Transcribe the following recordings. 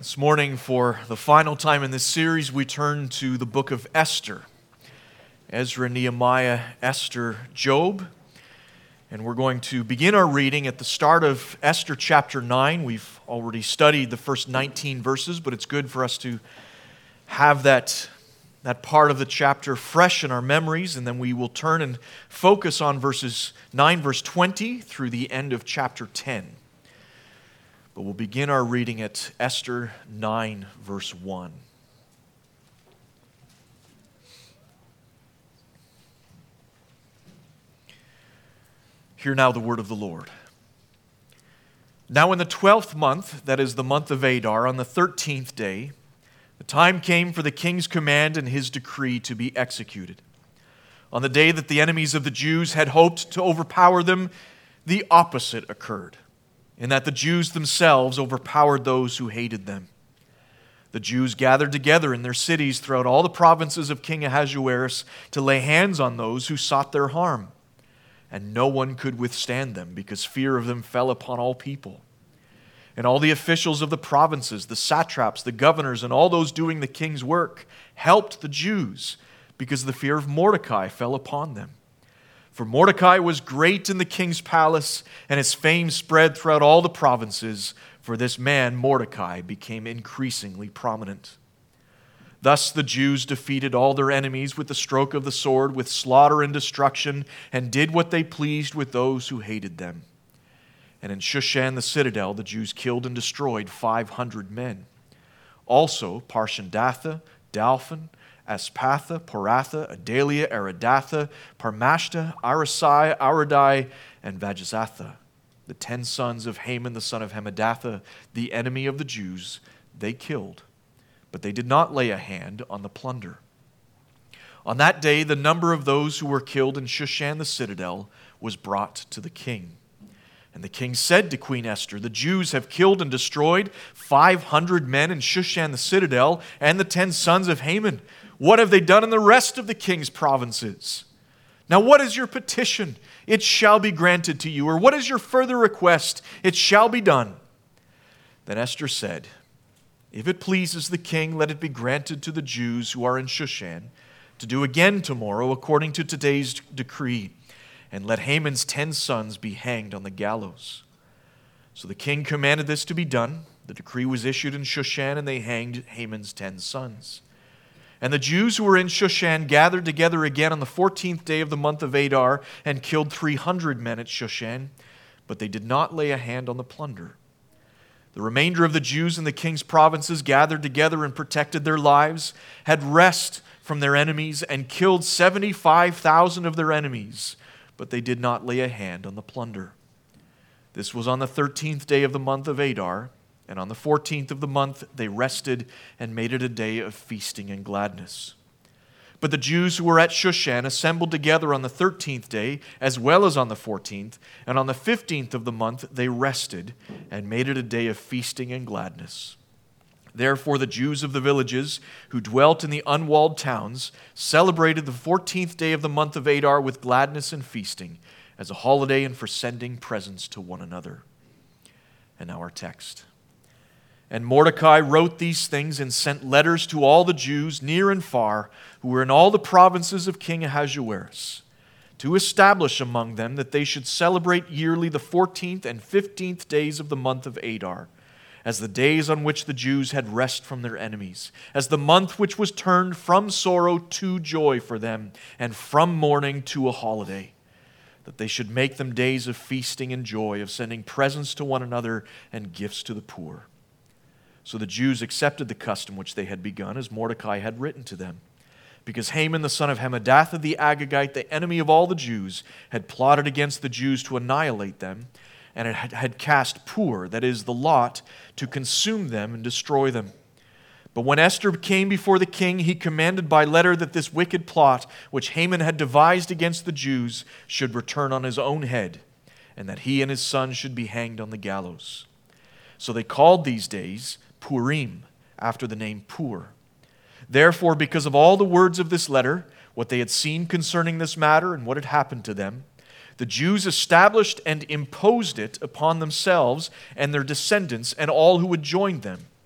This morning, for the final time in this series, we turn to the book of Esther. Ezra, Nehemiah, Esther, Job. And we're going to begin our reading at the start of Esther chapter 9. We've already studied the first 19 verses, but it's good for us to have that part of the chapter fresh in our memories, and then we will turn and focus on verses 9, verse 20 through the end of chapter 10. But we'll begin our reading at Esther 9, verse 1. Hear now the word of the Lord. Now in the 12th month, that is the month of Adar, on the 13th day, the time came for the king's command and his decree to be executed. On the day that the enemies of the Jews had hoped to overpower them, the opposite occurred, in that the Jews themselves overpowered those who hated them. The Jews gathered together in their cities throughout all the provinces of King Ahasuerus to lay hands on those who sought their harm. And no one could withstand them, because fear of them fell upon all people. And all the officials of the provinces, the satraps, the governors, and all those doing the king's work helped the Jews, because the fear of Mordecai fell upon them. For Mordecai was great in the king's palace, and his fame spread throughout all the provinces. For this man, Mordecai, became increasingly prominent. Thus the Jews defeated all their enemies with the stroke of the sword, with slaughter and destruction, and did what they pleased with those who hated them. And in Shushan the citadel, the Jews killed and destroyed 500 men. Also Parshandatha, Dalphon, Aspatha, Poratha, Adalia, Aridatha, Parmashta, Arasai, Aradai, and Vajazatha, the 10 sons of Haman the son of Hammedatha, the enemy of the Jews, they killed, but they did not lay a hand on the plunder. On that day, the number of those who were killed in Shushan the citadel was brought to the king. And the king said to Queen Esther, "The Jews have killed and destroyed 500 men in Shushan the citadel and the 10 sons of Haman. What have they done in the rest of the king's provinces? Now what is your petition? It shall be granted to you. Or what is your further request? It shall be done." Then Esther said, "If it pleases the king, let it be granted to the Jews who are in Shushan to do again tomorrow according to today's decree, and let Haman's 10 sons be hanged on the gallows." So the king commanded this to be done. The decree was issued in Shushan, and they hanged Haman's 10 sons. And the Jews who were in Shushan gathered together again on the 14th day of the month of Adar and killed 300 men at Shushan, but they did not lay a hand on the plunder. The remainder of the Jews in the king's provinces gathered together and protected their lives, had rest from their enemies, and killed 75,000 of their enemies, but they did not lay a hand on the plunder. This was on the 13th day of the month of Adar, and on the 14th of the month they rested and made it a day of feasting and gladness. But the Jews who were at Shushan assembled together on the 13th day as well as on the 14th, and on the 15th of the month they rested and made it a day of feasting and gladness. Therefore the Jews of the villages who dwelt in the unwalled towns celebrated the 14th day of the month of Adar with gladness and feasting, as a holiday and for sending presents to one another. And now our text. And Mordecai wrote these things and sent letters to all the Jews near and far who were in all the provinces of King Ahasuerus, to establish among them that they should celebrate yearly the 14th and 15th days of the month of Adar, as the days on which the Jews had rest from their enemies, as the month which was turned from sorrow to joy for them, and from mourning to a holiday, that they should make them days of feasting and joy, of sending presents to one another and gifts to the poor. So the Jews accepted the custom which they had begun, as Mordecai had written to them, because Haman the son of Hammedatha the Agagite, the enemy of all the Jews, had plotted against the Jews to annihilate them, and had cast Pur, that is, the lot, to consume them and destroy them. But when Esther came before the king, he commanded by letter that this wicked plot, which Haman had devised against the Jews, should return on his own head, and that he and his son should be hanged on the gallows. So they called these days Purim, after the name Pur. Therefore, because of all the words of this letter, what they had seen concerning this matter and what had happened to them, the Jews established and imposed it upon themselves and their descendants and all who would join them,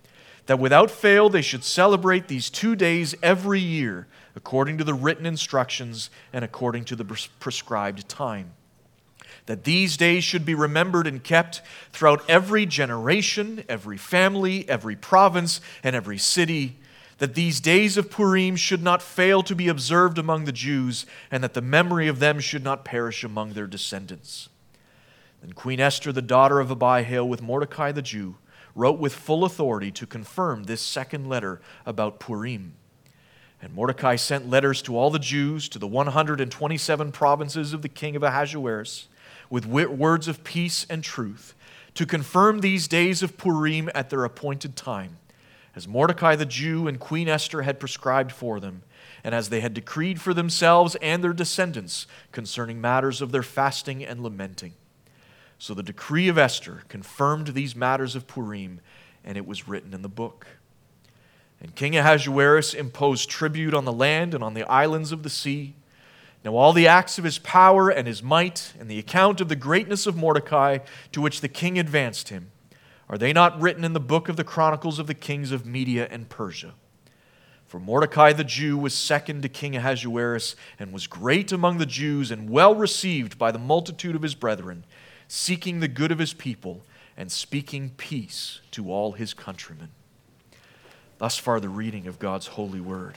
that without fail they should celebrate these 2 days every year, according to the written instructions and according to the prescribed time. That these days should be remembered and kept throughout every generation, every family, every province, and every city. That these days of Purim should not fail to be observed among the Jews, and that the memory of them should not perish among their descendants. Then Queen Esther, the daughter of Abihail, with Mordecai the Jew, wrote with full authority to confirm this second letter about Purim. And Mordecai sent letters to all the Jews, to the 127 provinces of the king of Ahasuerus, with words of peace and truth, to confirm these days of Purim at their appointed time, as Mordecai the Jew and Queen Esther had prescribed for them, and as they had decreed for themselves and their descendants concerning matters of their fasting and lamenting. So the decree of Esther confirmed these matters of Purim, and it was written in the book. And King Ahasuerus imposed tribute on the land and on the islands of the sea. Now all the acts of his power and his might, and the account of the greatness of Mordecai, to which the king advanced him, are they not written in the book of the chronicles of the kings of Media and Persia? For Mordecai the Jew was second to King Ahasuerus, and was great among the Jews, and well received by the multitude of his brethren, seeking the good of his people, and speaking peace to all his countrymen. Thus far the reading of God's holy word.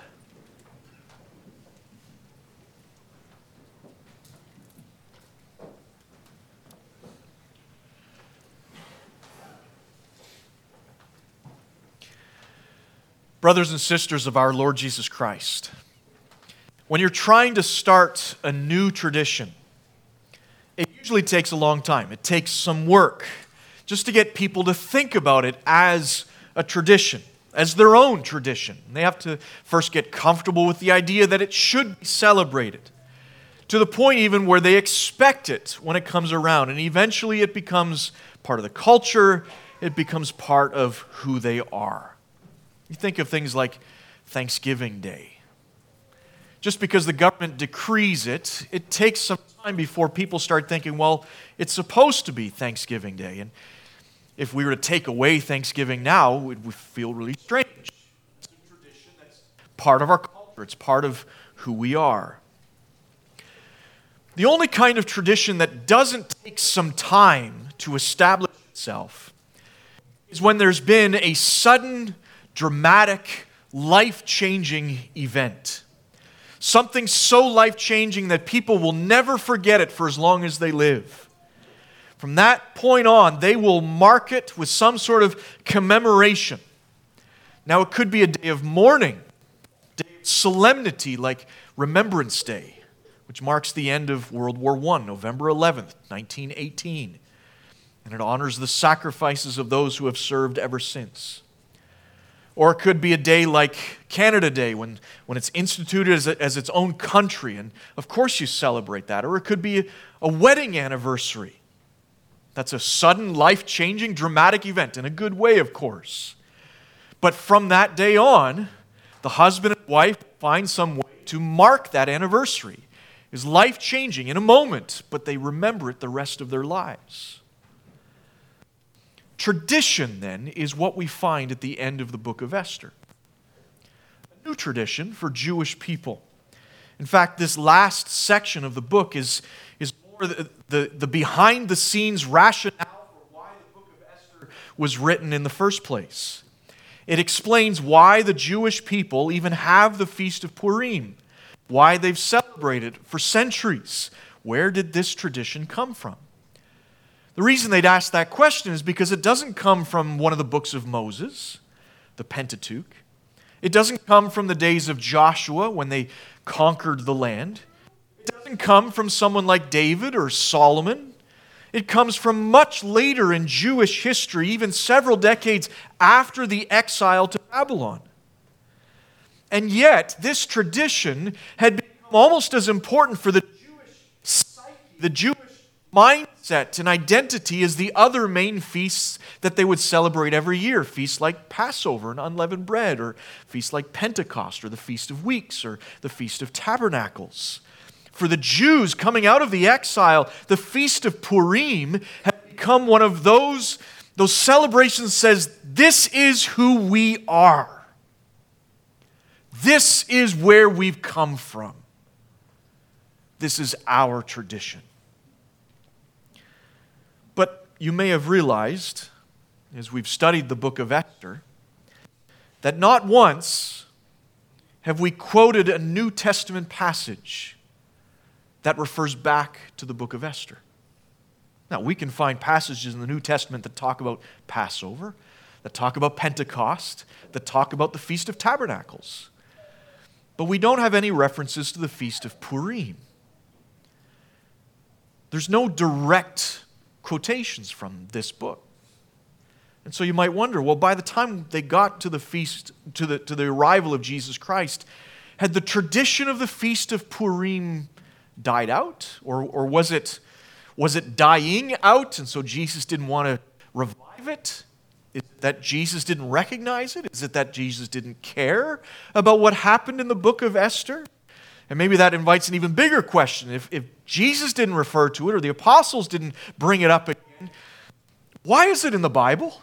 Brothers and sisters of our Lord Jesus Christ, when you're trying to start a new tradition, it usually takes a long time. It takes some work just to get people to think about it as a tradition, as their own tradition. They have to first get comfortable with the idea that it should be celebrated, to the point even where they expect it when it comes around. And eventually it becomes part of the culture. It becomes part of who they are. You think of things like Thanksgiving Day. Just because the government decrees it, it takes some time before people start thinking, well, it's supposed to be Thanksgiving Day. And if we were to take away Thanksgiving now, it would feel really strange. It's a tradition that's part of our culture. It's part of who we are. The only kind of tradition that doesn't take some time to establish itself is when there's been a sudden, dramatic, life-changing event. Something so life-changing that people will never forget it for as long as they live. From that point on, they will mark it with some sort of commemoration. Now, it could be a day of mourning, a day of solemnity like Remembrance Day, which marks the end of World War I, November 11th, 1918. And it honors the sacrifices of those who have served ever since. Or it could be a day like Canada Day, when it's instituted as its own country, and of course you celebrate that. Or it could be a wedding anniversary. That's a sudden, life-changing, dramatic event, in a good way, of course. But from that day on, the husband and wife find some way to mark that anniversary. It's life-changing in a moment, but they remember it the rest of their lives. Tradition, then, is what we find at the end of the book of Esther. A new tradition for Jewish people. In fact, this last section of the book is more the behind-the-scenes rationale for why the book of Esther was written in the first place. It explains why the Jewish people even have the Feast of Purim, why they've celebrated for centuries. Where did this tradition come from? The reason they'd ask that question is because it doesn't come from one of the books of Moses, the Pentateuch. It doesn't come from the days of Joshua when they conquered the land. It doesn't come from someone like David or Solomon. It comes from much later in Jewish history, even several decades after the exile to Babylon. And yet, this tradition had become almost as important for the Jewish psyche, the Jewish mindset and identity as the other main feasts that they would celebrate every year. Feasts like Passover and unleavened bread, or feasts like Pentecost, or the Feast of Weeks, or the Feast of Tabernacles. For the Jews coming out of the exile, the Feast of Purim had become one of those Those celebrations says, this is who we are. This is where we've come from. This is our tradition. But you may have realized, as we've studied the book of Esther, that not once have we quoted a New Testament passage that refers back to the book of Esther. Now, we can find passages in the New Testament that talk about Passover, that talk about Pentecost, that talk about the Feast of Tabernacles. But we don't have any references to the Feast of Purim. There's no direct quotations from this book. And so you might wonder, well, by the time they got to the feast, to the arrival of Jesus Christ, had the tradition of the Feast of Purim died out? Or was it dying out, and so Jesus didn't want to revive it? Is it that Jesus didn't recognize it? Is it that Jesus didn't care about what happened in the book of Esther? And maybe that invites an even bigger question. If Jesus didn't refer to it, or the apostles didn't bring it up again, why is it in the Bible?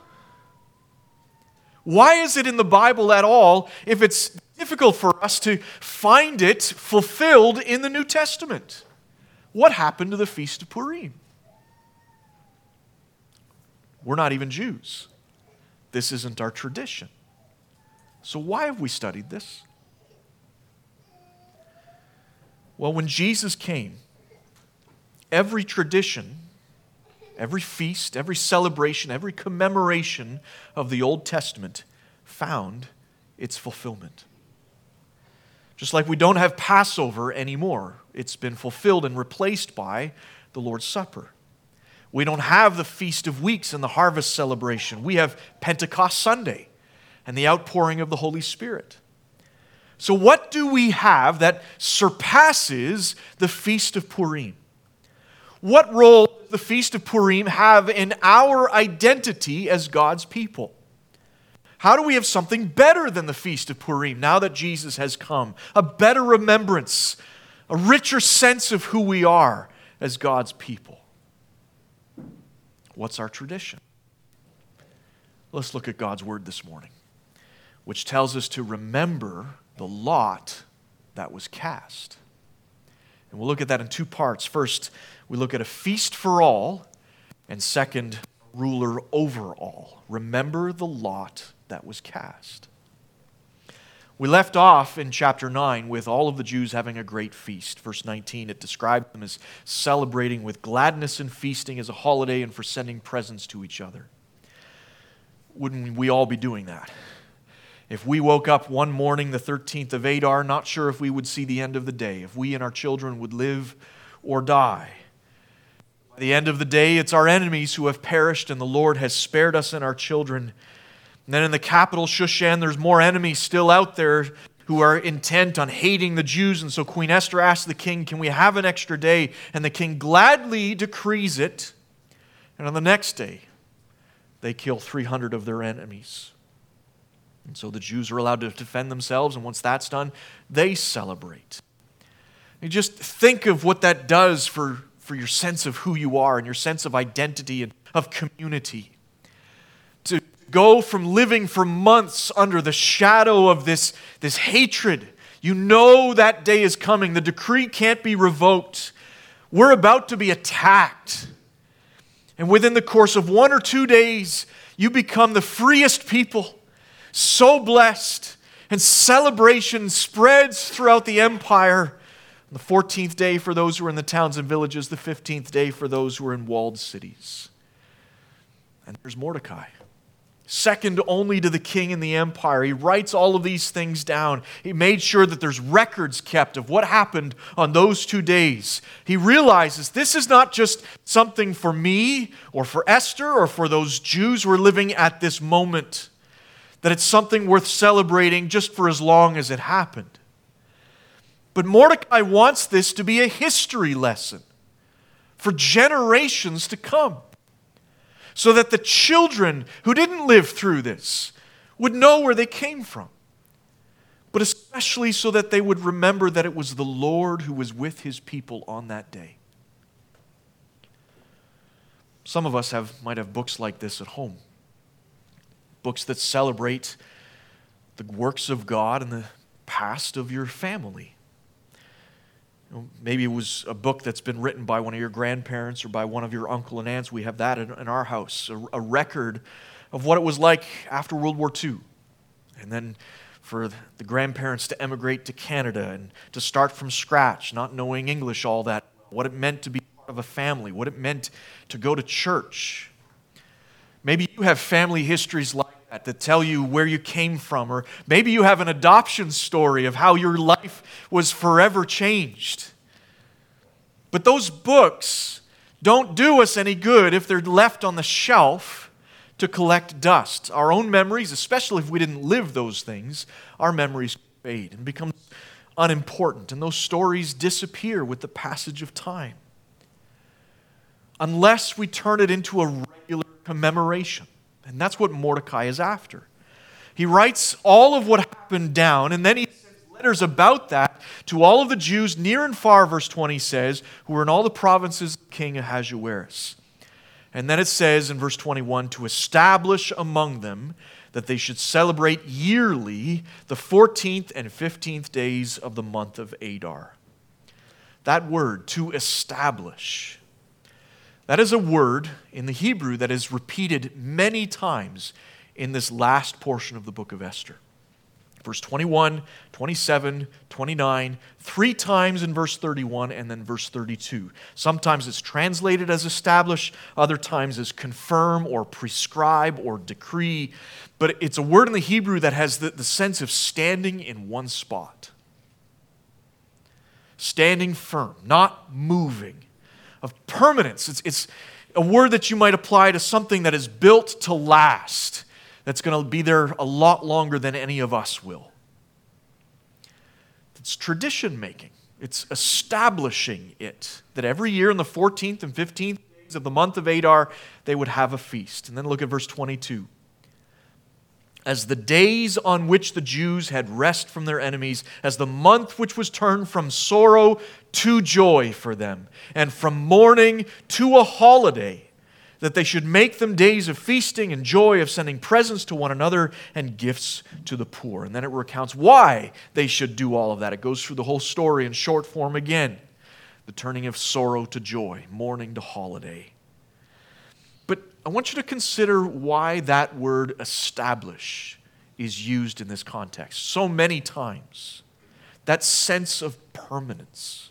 Why is it in the Bible at all if it's difficult for us to find it fulfilled in the New Testament? What happened to the Feast of Purim? We're not even Jews. This isn't our tradition. So why have we studied this? Well, when Jesus came, every tradition, every feast, every celebration, every commemoration of the Old Testament found its fulfillment. Just like we don't have Passover anymore. It's been fulfilled and replaced by the Lord's Supper. We don't have the Feast of Weeks and the harvest celebration. We have Pentecost Sunday and the outpouring of the Holy Spirit. So what do we have that surpasses the Feast of Purim? What role does the Feast of Purim have in our identity as God's people? How do we have something better than the Feast of Purim now that Jesus has come? A better remembrance, a richer sense of who we are as God's people. What's our tradition? Let's look at God's Word this morning, which tells us to remember the lot that was cast. And we'll look at that in two parts. First, we look at a feast for all, and second, ruler over all. Remember the lot that was cast. We left off in chapter 9 with all of the Jews having a great feast. Verse 19, it described them as celebrating with gladness and feasting as a holiday and for sending presents to each other. Wouldn't we all be doing that? If we woke up one morning, the 13th of Adar, not sure if we would see the end of the day, if we and our children would live or die. By the end of the day, it's our enemies who have perished, and the Lord has spared us and our children. And then in the capital, Shushan, there's more enemies still out there who are intent on hating the Jews. And so Queen Esther asks the king, can we have an extra day? And the king gladly decrees it. And on the next day, they kill 300 of their enemies. And so the Jews are allowed to defend themselves, and once that's done, they celebrate. You just think of what that does for your sense of who you are and your sense of identity and of community. To go from living for months under the shadow of this hatred. You know that day is coming. The decree can't be revoked. We're about to be attacked. And within the course of 1 or 2 days, you become the freest people. So blessed, and celebration spreads throughout the empire. The 14th day for those who are in the towns and villages, the 15th day for those who are in walled cities. And there's Mordecai, second only to the king in the empire. He writes all of these things down. He made sure that there's records kept of what happened on those 2 days. He realizes this is not just something for me or for Esther or for those Jews who are living at this moment, that it's something worth celebrating just for as long as it happened. But Mordecai wants this to be a history lesson for generations to come, so that the children who didn't live through this would know where they came from, but especially so that they would remember that it was the Lord who was with His people on that day. Some of us might have books like this at home. Books that celebrate the works of God and the past of your family. Maybe it was a book that's been written by one of your grandparents or by one of your uncle and aunts. We have that in our house, a record of what it was like after World War II. And then for the grandparents to emigrate to Canada and to start from scratch, not knowing English all that, what it meant to be part of a family, what it meant to go to church. Maybe you have family histories like that tell you where you came from, or maybe you have an adoption story of how your life was forever changed. But those books don't do us any good if they're left on the shelf to collect dust. Our own memories, especially if we didn't live those things, our memories fade and become unimportant, and those stories disappear with the passage of time. Unless we turn it into a regular commemoration. And that's what Mordecai is after. He writes all of what happened down, and then he sends letters about that to all of the Jews near and far, verse 20 says, who were in all the provinces of King Ahasuerus. And then it says in verse 21, to establish among them that they should celebrate yearly the 14th and 15th days of the month of Adar. That word, to establish, that is a word in the Hebrew that is repeated many times in this last portion of the book of Esther. Verse 21, 27, 29, 3 times in verse 31, and then verse 32. Sometimes it's translated as establish, other times as confirm or prescribe or decree. But it's a word in the Hebrew that has the sense of standing in one spot. Standing firm, not moving. Of permanence. It's a word that you might apply to something that is built to last, that's going to be there a lot longer than any of us will. It's tradition making. It's establishing it, that every year on the 14th and 15th days of the month of Adar, they would have a feast. And then look at verse 22. As the days on which the Jews had rest from their enemies, as the month which was turned from sorrow to joy for them, and from mourning to a holiday, that they should make them days of feasting and joy, of sending presents to one another and gifts to the poor. And then it recounts why they should do all of that. It goes through the whole story in short form again. The turning of sorrow to joy, mourning to holiday. But I want you to consider why that word establish is used in this context so many times. That sense of permanence.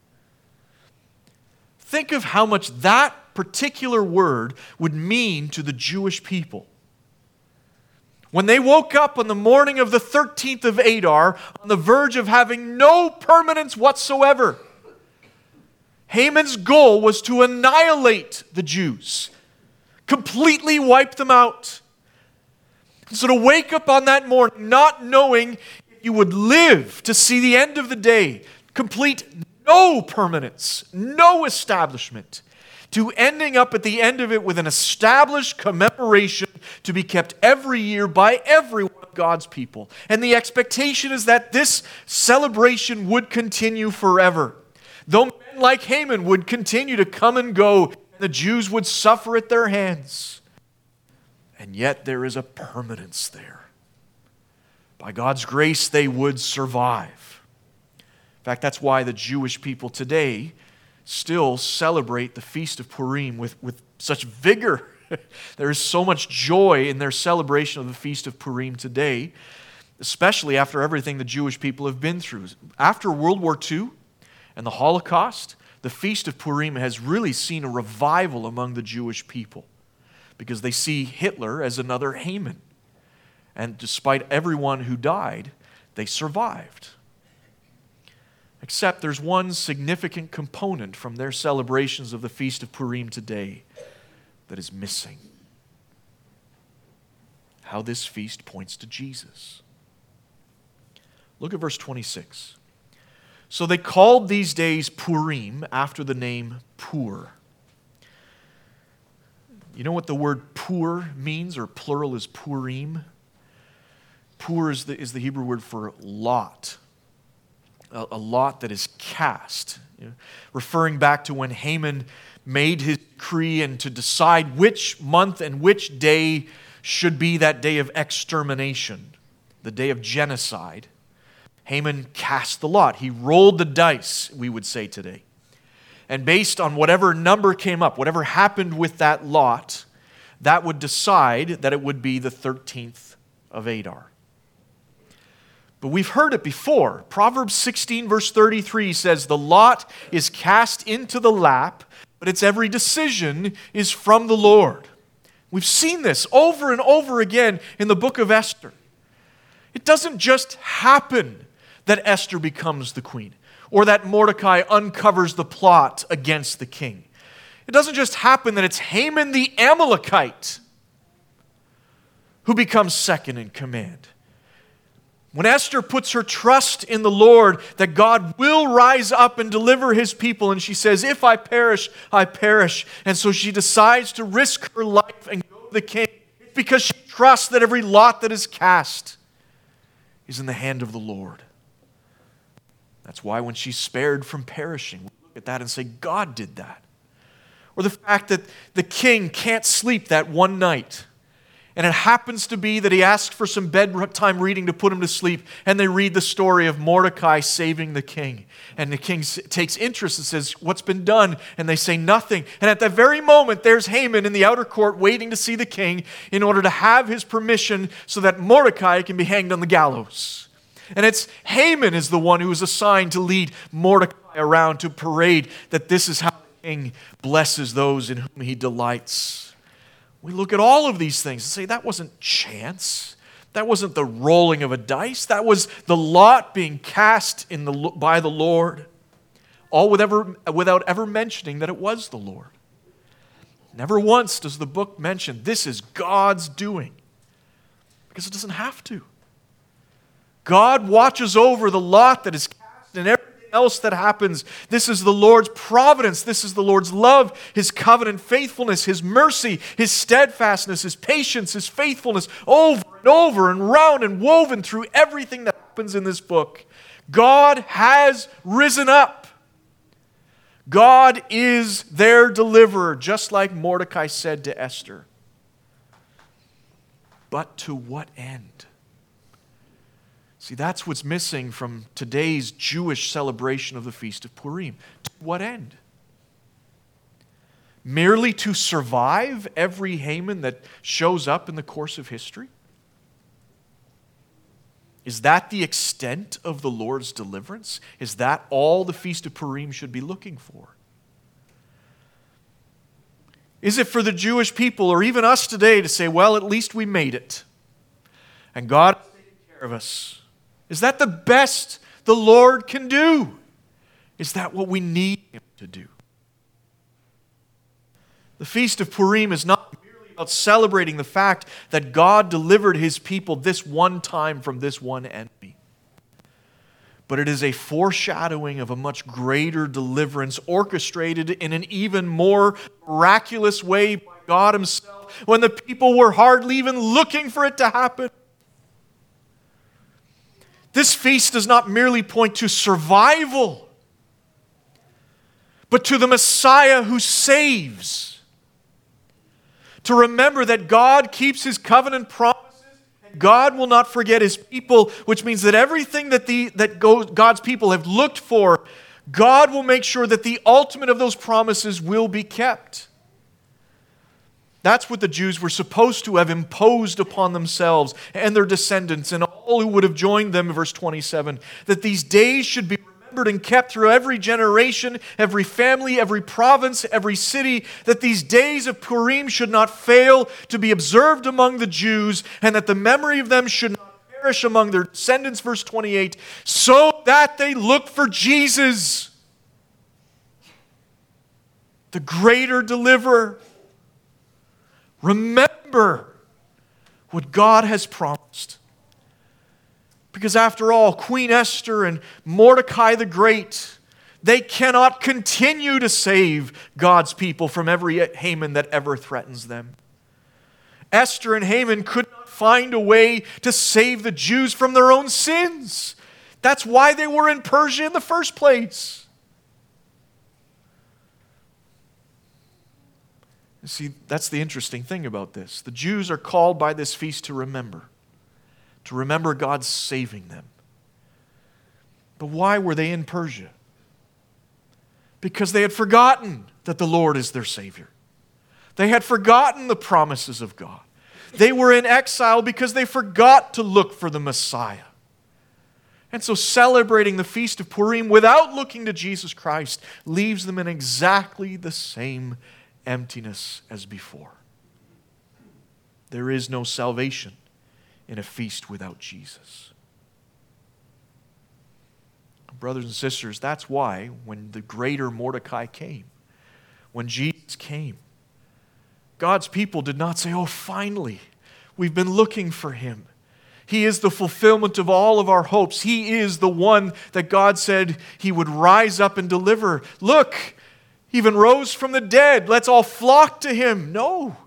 Think of how much that particular word would mean to the Jewish people. When they woke up on the morning of the 13th of Adar, on the verge of having no permanence whatsoever, Haman's goal was to annihilate the Jews. Completely wipe them out. So to wake up on that morning not knowing if you would live to see the end of the day, complete no permanence, no establishment, to ending up at the end of it with an established commemoration to be kept every year by every one of God's people. And the expectation is that this celebration would continue forever. Though men like Haman would continue to come and go, the Jews would suffer at their hands. And yet there is a permanence there. By God's grace, they would survive. In fact, that's why the Jewish people today still celebrate the Feast of Purim with such vigor. There is so much joy in their celebration of the Feast of Purim today, especially after everything the Jewish people have been through. After World War II and the Holocaust, the Feast of Purim has really seen a revival among the Jewish people because they see Hitler as another Haman. And despite everyone who died, they survived. Except there's one significant component from their celebrations of the Feast of Purim today that is missing. How this feast points to Jesus. Look at verse 26. So they called these days Purim after the name Pur. You know what the word Pur means, or plural is Purim? Pur is the Hebrew word for lot. a lot that is cast. Referring back to when Haman made his decree and to decide which month and which day should be that day of extermination, the day of genocide. Haman cast the lot. He rolled the dice, we would say today. And based on whatever number came up, whatever happened with that lot, that would decide that it would be the 13th of Adar. But we've heard it before. Proverbs 16 verse 33 says, "The lot is cast into the lap, but its every decision is from the Lord." We've seen this over and over again in the book of Esther. It doesn't just happen that Esther becomes the queen, or that Mordecai uncovers the plot against the king. It doesn't just happen that it's Haman the Amalekite who becomes second in command. When Esther puts her trust in the Lord, that God will rise up and deliver His people, and she says, "If I perish, I perish." And so she decides to risk her life and go to the king. It's because she trusts that every lot that is cast is in the hand of the Lord. That's why when she's spared from perishing, we look at that and say, God did that. Or the fact that the king can't sleep that one night, and it happens to be that he asks for some bedtime reading to put him to sleep, and they read the story of Mordecai saving the king. And the king takes interest and says, "What's been done?" And they say, "Nothing." And at that very moment, there's Haman in the outer court waiting to see the king in order to have his permission so that Mordecai can be hanged on the gallows. And it's Haman is the one who is assigned to lead Mordecai around to parade that this is how the king blesses those in whom he delights. We look at all of these things and say, that wasn't chance. That wasn't the rolling of a dice. That was the lot being cast by the Lord. All without ever mentioning that it was the Lord. Never once does the book mention this is God's doing. Because it doesn't have to. God watches over the lot that is cast and everything else that happens. This is the Lord's providence. This is the Lord's love, His covenant faithfulness, His mercy, His steadfastness, His patience, His faithfulness, over and over and round and woven through everything that happens in this book. God has risen up. God is their deliverer, just like Mordecai said to Esther. But to what end? See, that's what's missing from today's Jewish celebration of the Feast of Purim. To what end? Merely to survive every Haman that shows up in the course of history? Is that the extent of the Lord's deliverance? Is that all the Feast of Purim should be looking for? Is it for the Jewish people or even us today to say, well, at least we made it, and God has taken care of us? Is that the best the Lord can do? Is that what we need Him to do? The Feast of Purim is not merely about celebrating the fact that God delivered His people this one time from this one enemy. But it is a foreshadowing of a much greater deliverance orchestrated in an even more miraculous way by God Himself when the people were hardly even looking for it to happen. This feast does not merely point to survival, but to the Messiah who saves. To remember that God keeps His covenant promises, and God will not forget His people, which means that everything that God's people have looked for, God will make sure that the ultimate of those promises will be kept. That's what the Jews were supposed to have imposed upon themselves and their descendants and all who would have joined them, verse 27, that these days should be remembered and kept through every generation, every family, every province, every city, that these days of Purim should not fail to be observed among the Jews, and that the memory of them should not perish among their descendants, verse 28, so that they look for Jesus, the greater deliverer. Remember what God has promised. Because after all, Queen Esther and Mordecai the Great, they cannot continue to save God's people from every Haman that ever threatens them. Esther and Haman could not find a way to save the Jews from their own sins. That's why they were in Persia in the first place. You see, that's the interesting thing about this. The Jews are called by this feast to remember God saving them. But why were they in Persia? Because they had forgotten that the Lord is their Savior. They had forgotten the promises of God. They were in exile because they forgot to look for the Messiah. And so celebrating the Feast of Purim without looking to Jesus Christ leaves them in exactly the same emptiness as before. There is no salvation in a feast without Jesus. Brothers and sisters, that's why when the greater Mordecai came, when Jesus came, God's people did not say, "Oh, finally, we've been looking for him. He is the fulfillment of all of our hopes. He is the one that God said he would rise up and deliver. Look, he even rose from the dead. Let's all flock to him." No.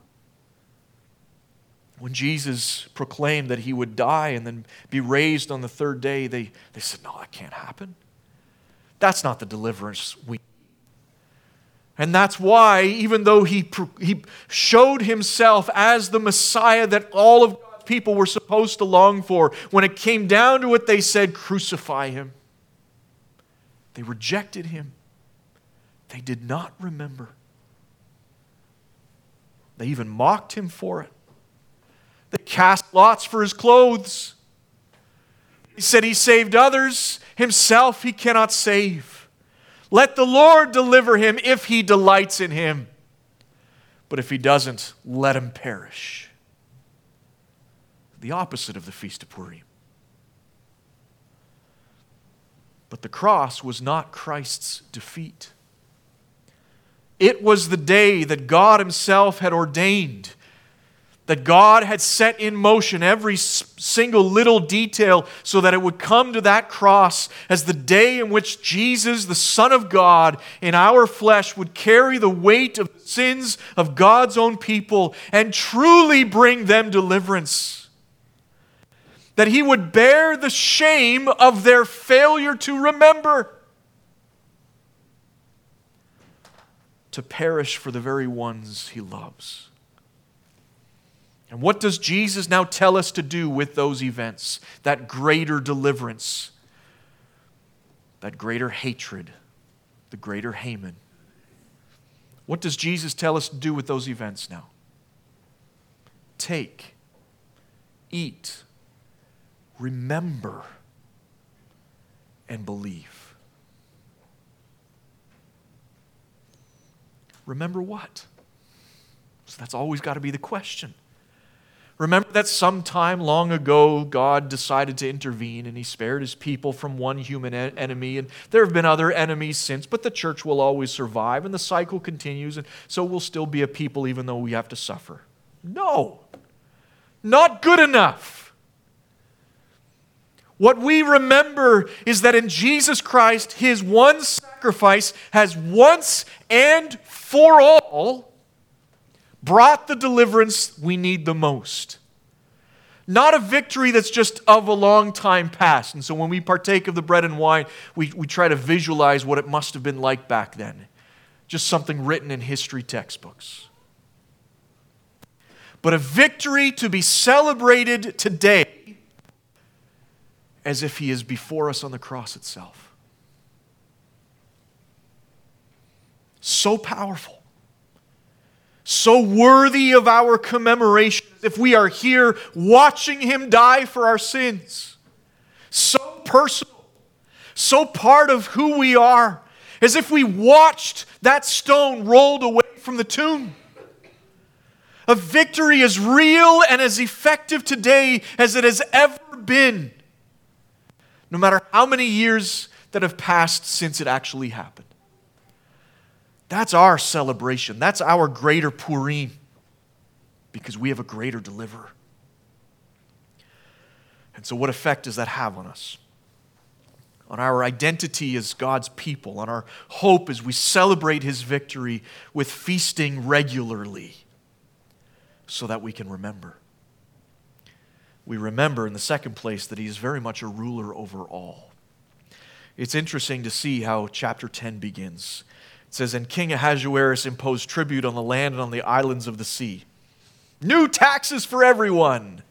When Jesus proclaimed that he would die and then be raised on the third day, they said, "No, that can't happen. That's not the deliverance we need." And that's why, even though he showed himself as the Messiah that all of God's people were supposed to long for, when it came down to it, they said, "Crucify him." They rejected him. They did not remember. They even mocked him for it. They cast lots for his clothes. He said he saved others. Himself he cannot save. Let the Lord deliver him if he delights in him. But if he doesn't, let him perish. The opposite of the Feast of Purim. But the cross was not Christ's defeat. It was the day that God himself had ordained, that God had set in motion every single little detail so that it would come to that cross as the day in which Jesus, the Son of God, in our flesh would carry the weight of the sins of God's own people and truly bring them deliverance. That he would bear the shame of their failure to remember, to perish for the very ones he loves. And what does Jesus now tell us to do with those events? That greater deliverance, that greater hatred, the greater Haman. What does Jesus tell us to do with those events now? Take, eat, remember, and believe. Remember what? So that's always got to be the question. Remember that sometime long ago, God decided to intervene and he spared his people from one human enemy. And there have been other enemies since, but the church will always survive and the cycle continues. And so we'll still be a people even though we have to suffer. No, not good enough. What we remember is that in Jesus Christ, his one sacrifice has once and for all brought the deliverance we need the most. Not a victory that's just of a long time past. And so when we partake of the bread and wine, we try to visualize what it must have been like back then. Just something written in history textbooks. But a victory to be celebrated today as if he is before us on the cross itself. So powerful. So worthy of our commemoration if we are here watching him die for our sins. So personal, so part of who we are, as if we watched that stone rolled away from the tomb. A victory as real and as effective today as it has ever been, no matter how many years that have passed since it actually happened. That's our celebration. That's our greater Purim, because we have a greater deliverer. And so what effect does that have on us? On our identity as God's people, on our hope as we celebrate his victory with feasting regularly so that we can remember. We remember in the second place that he is very much a ruler over all. It's interesting to see how chapter 10 begins. It says, "And King Ahasuerus imposed tribute on the land and on the islands of the sea. New taxes for everyone."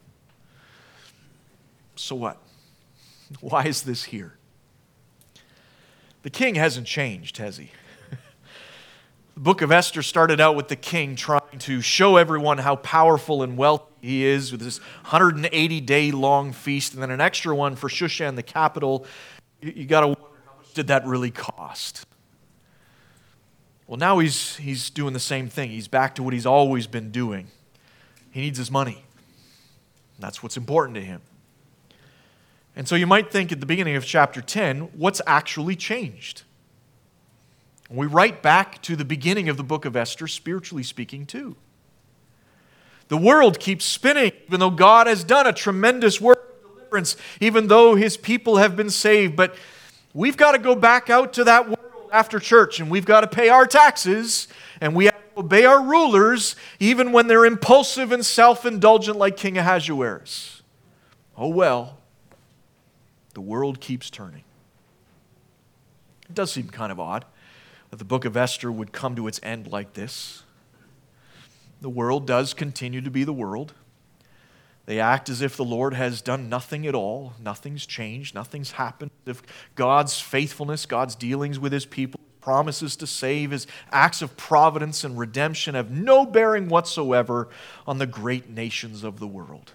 So what? Why is this here? The king hasn't changed, has he? The book of Esther started out with the king trying to show everyone how powerful and wealthy he is with this 180-day long feast, and then an extra one for Shushan, the capital. You got to wonder, how much did that really cost? Well, now he's doing the same thing. He's back to what he's always been doing. He needs his money. That's what's important to him. And so you might think at the beginning of chapter 10, what's actually changed? We write back to the beginning of the book of Esther, spiritually speaking, too. The world keeps spinning, even though God has done a tremendous work of deliverance, even though his people have been saved. But we've got to go back out to that world after church, and we've got to pay our taxes, and we have to obey our rulers, even when they're impulsive and self-indulgent like King Ahasuerus. Oh well, the world keeps turning. It does seem kind of odd that the book of Esther would come to its end like this. The world does continue to be the world. They act as if the Lord has done nothing at all. Nothing's changed. Nothing's happened. If God's faithfulness, God's dealings with his people, promises to save, his acts of providence and redemption have no bearing whatsoever on the great nations of the world.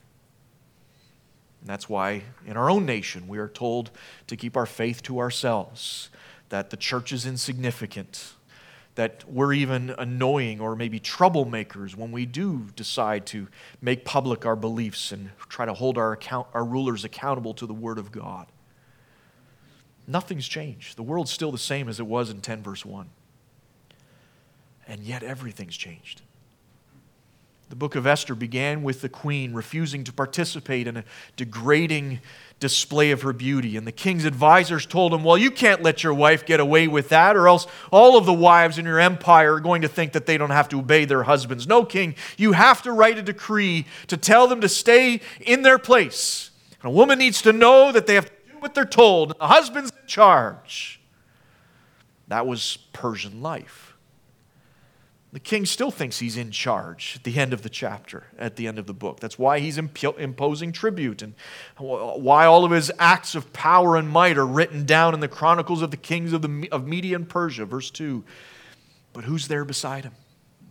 And that's why in our own nation we are told to keep our faith to ourselves, that the church is insignificant, that we're even annoying or maybe troublemakers when we do decide to make public our beliefs and try to hold our rulers accountable to the Word of God. Nothing's changed. The world's still the same as it was in 10 verse 1. And yet everything's changed. The book of Esther began with the queen refusing to participate in a degrading display of her beauty. And the king's advisors told him, well, you can't let your wife get away with that, or else all of the wives in your empire are going to think that they don't have to obey their husbands. No, king, you have to write a decree to tell them to stay in their place. And a woman needs to know that they have to do what they're told. And the husband's in charge. That was Persian life. The king still thinks he's in charge at the end of the chapter, at the end of the book. That's why he's imposing tribute and why all of his acts of power and might are written down in the chronicles of the kings of Media and Persia, verse 2. But who's there beside him?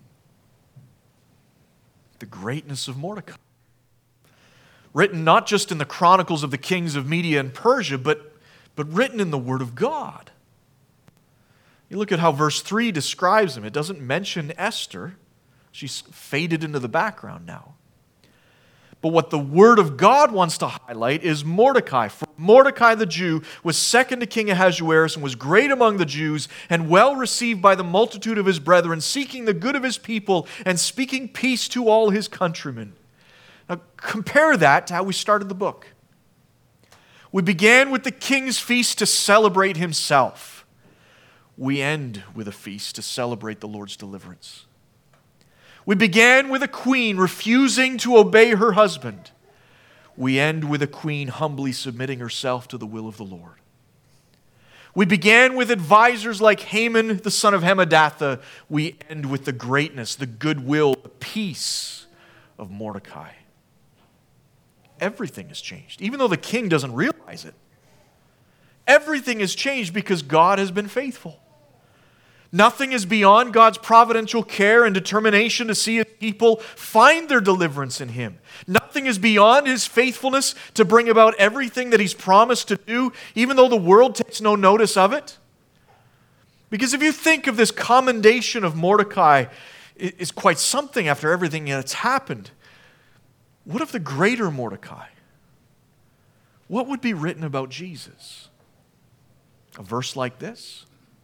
The greatness of Mordecai. Written not just in the chronicles of the kings of Media and Persia, but written in the Word of God. You look at how verse 3 describes him. It doesn't mention Esther. She's faded into the background now. But what the Word of God wants to highlight is Mordecai. For Mordecai the Jew was second to King Ahasuerus and was great among the Jews and well received by the multitude of his brethren, seeking the good of his people and speaking peace to all his countrymen. Now compare that to how we started the book. We began with the king's feast to celebrate himself. We end with a feast to celebrate the Lord's deliverance. We began with a queen refusing to obey her husband. We end with a queen humbly submitting herself to the will of the Lord. We began with advisors like Haman, the son of Hammedatha. We end with the greatness, the goodwill, the peace of Mordecai. Everything has changed, even though the king doesn't realize it. Everything has changed because God has been faithful. Nothing is beyond God's providential care and determination to see his people find their deliverance in him. Nothing is beyond his faithfulness to bring about everything that he's promised to do, even though the world takes no notice of it. Because if you think of this commendation of Mordecai is quite something after everything that's happened, what of the greater Mordecai? What would be written about Jesus? A verse like this?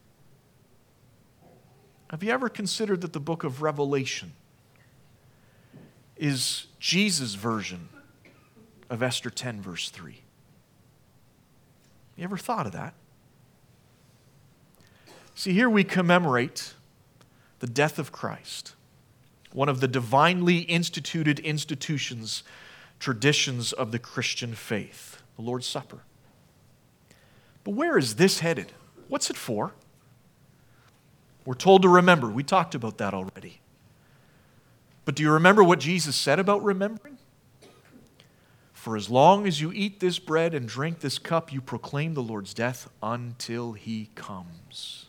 Have you ever considered that the book of Revelation is Jesus' version of Esther 10, verse 3? You ever thought of that? See, here we commemorate the death of Christ, one of the divinely instituted traditions of the Christian faith, the Lord's Supper. But where is this headed? What's it for? We're told to remember. We talked about that already. But do you remember what Jesus said about remembering? For as long as you eat this bread and drink this cup, you proclaim the Lord's death until he comes.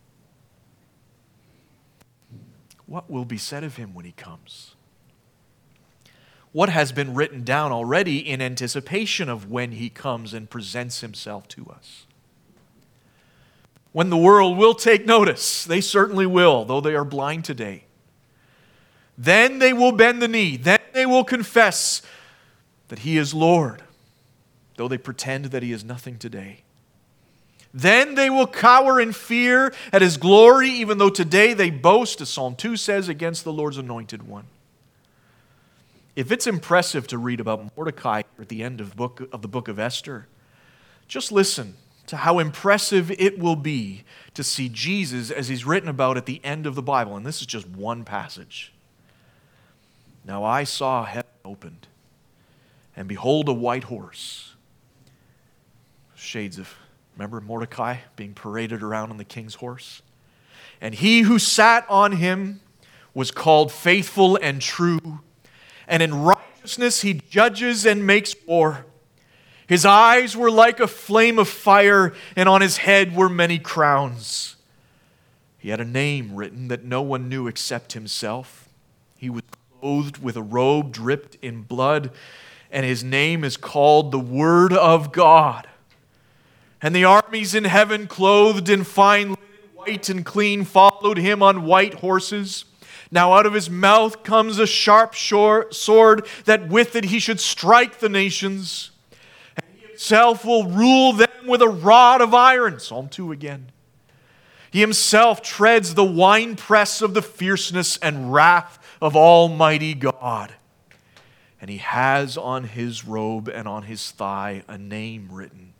What will be said of him when he comes? What has been written down already in anticipation of when he comes and presents himself to us? When the world will take notice, they certainly will, though they are blind today. Then they will bend the knee. Then they will confess that he is Lord, though they pretend that he is nothing today. Then they will cower in fear at his glory, even though today they boast, as Psalm 2 says, against the Lord's anointed one. If it's impressive to read about Mordecai at the end of the book of Esther, just listen to how impressive it will be to see Jesus as he's written about at the end of the Bible. And this is just one passage. Now I saw heaven opened, and behold, a white horse. Shades of, remember Mordecai being paraded around on the king's horse? And he who sat on him was called Faithful and True, and in righteousness he judges and makes war. His eyes were like a flame of fire, and on his head were many crowns. He had a name written that no one knew except himself. He was clothed with a robe dripped in blood, and his name is called the Word of God. And the armies in heaven, clothed in fine linen, white and clean, followed him on white horses. Now out of his mouth comes a sharp sword, that with it he should strike the nations. And he himself will rule them with a rod of iron. Psalm 2 again. He himself treads the winepress of the fierceness and wrath of Almighty God. And he has on his robe and on his thigh a name written: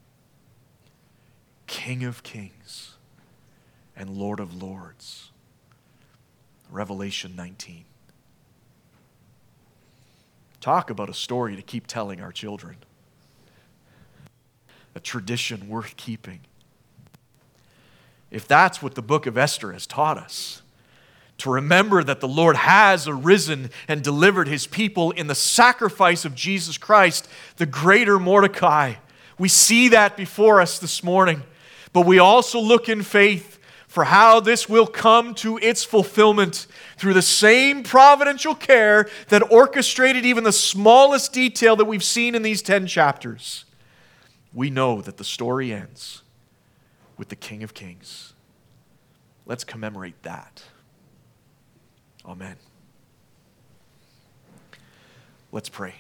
King of Kings and Lord of Lords. Revelation 19. Talk about a story to keep telling our children. A tradition worth keeping. If that's what the book of Esther has taught us, to remember that the Lord has arisen and delivered his people in the sacrifice of Jesus Christ, the greater Mordecai. We see that before us this morning. But we also look in faith for how this will come to its fulfillment through the same providential care that orchestrated even the smallest detail that we've seen in these 10 chapters. We know that the story ends with the King of Kings. Let's commemorate that. Amen. Let's pray.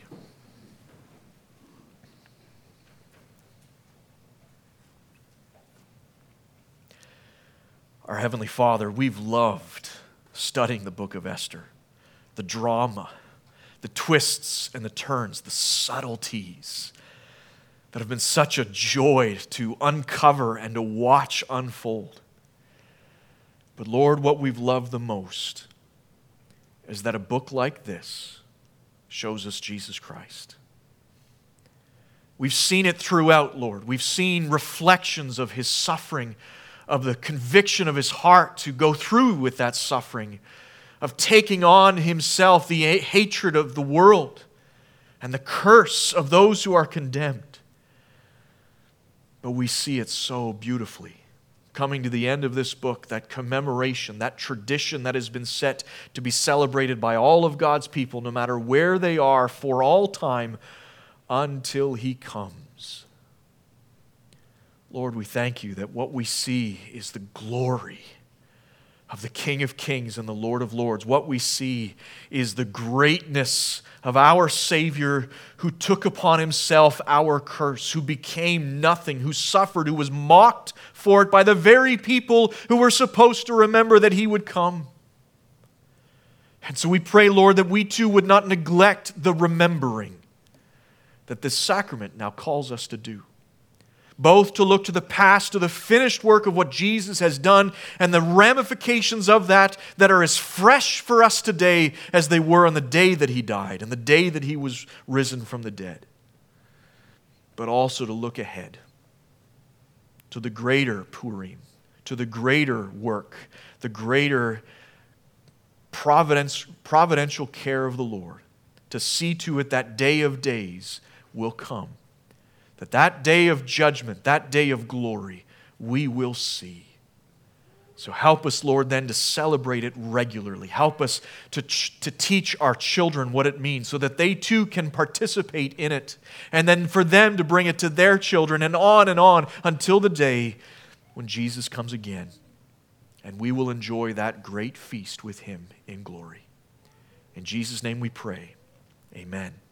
Our Heavenly Father, we've loved studying the book of Esther. The drama, the twists and the turns, the subtleties that have been such a joy to uncover and to watch unfold. But Lord, what we've loved the most is that a book like this shows us Jesus Christ. We've seen it throughout, Lord. We've seen reflections of his suffering, of the conviction of his heart to go through with that suffering, of taking on himself the hatred of the world and the curse of those who are condemned. But we see it so beautifully coming to the end of this book, that commemoration, that tradition that has been set to be celebrated by all of God's people, no matter where they are, for all time, until he comes. Lord, we thank you that what we see is the glory of the King of Kings and the Lord of Lords. What we see is the greatness of our Savior, who took upon himself our curse, who became nothing, who suffered, who was mocked for it by the very people who were supposed to remember that he would come. And so we pray, Lord, that we too would not neglect the remembering that this sacrament now calls us to do. Both to look to the past, to the finished work of what Jesus has done, and the ramifications of that are as fresh for us today as they were on the day that he died and the day that he was risen from the dead. But also to look ahead to the greater Purim, to the greater work, the greater providential care of the Lord, to see to it that day of days will come. That day of judgment, that day of glory, we will see. So help us, Lord, then to celebrate it regularly. Help us to teach our children what it means so that they too can participate in it. And then for them to bring it to their children and on until the day when Jesus comes again. And we will enjoy that great feast with Him in glory. In Jesus' name we pray. Amen.